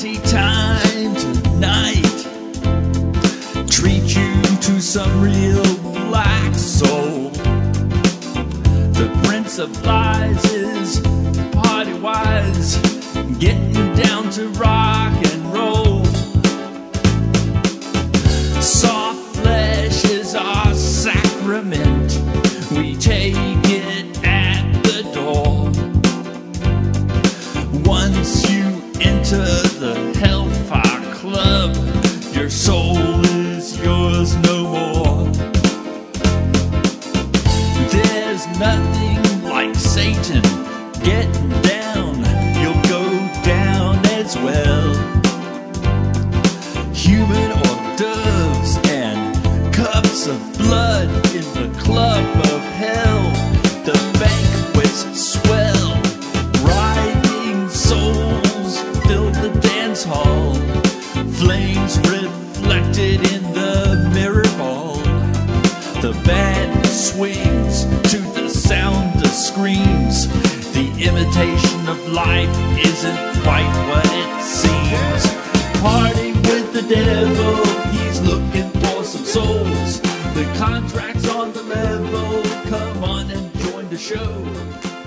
party time tonight. Treat you to some real black soul. The Prince of Lies is party wise, getting down to rock and roll. Soft flesh is our sacrament, we take it at the door. Once you enter the Hellfire Club, your soul is yours no more. There's nothing like Satan getting down, you'll go down as well. Human hors d'oeuvres and cups of blood in the club of hell. The banquets swell, writhing souls fill the dance hall. Flames reflected in the mirror ball. The band swings to the sound of screams. The imitation of life isn't quite what it seems. Party with the devil, he's looking for some souls. The contract's on the level, come on and join the show.